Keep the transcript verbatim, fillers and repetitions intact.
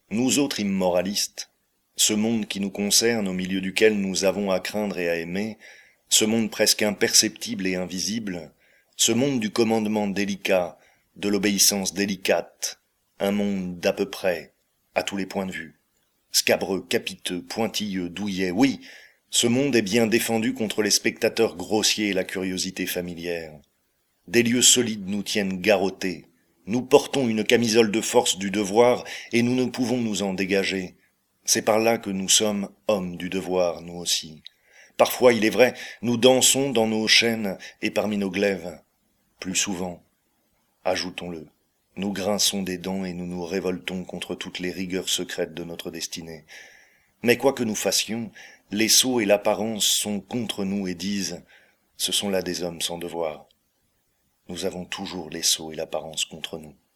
Nous autres immoralistes, ce monde qui nous concerne, au milieu duquel nous avons à craindre et à aimer, ce monde presque imperceptible et invisible, ce monde du commandement délicat, de l'obéissance délicate, un monde d'à peu près, à tous les points de vue, scabreux, capiteux, pointilleux, douillet, oui, ce monde est bien défendu contre les spectateurs grossiers et la curiosité familière. Des lieux solides nous tiennent garrottés, nous portons une camisole de force du devoir et nous ne pouvons nous en dégager. C'est par là que nous sommes hommes du devoir, nous aussi. Parfois, il est vrai, nous dansons dans nos chaînes et parmi nos glaives. Plus souvent, ajoutons-le, nous grinçons des dents et nous nous révoltons contre toutes les rigueurs secrètes de notre destinée. Mais quoi que nous fassions, les sots et l'apparence sont contre nous et disent « ce sont là des hommes sans devoir ». Nous avons toujours les sots et l'apparence contre nous.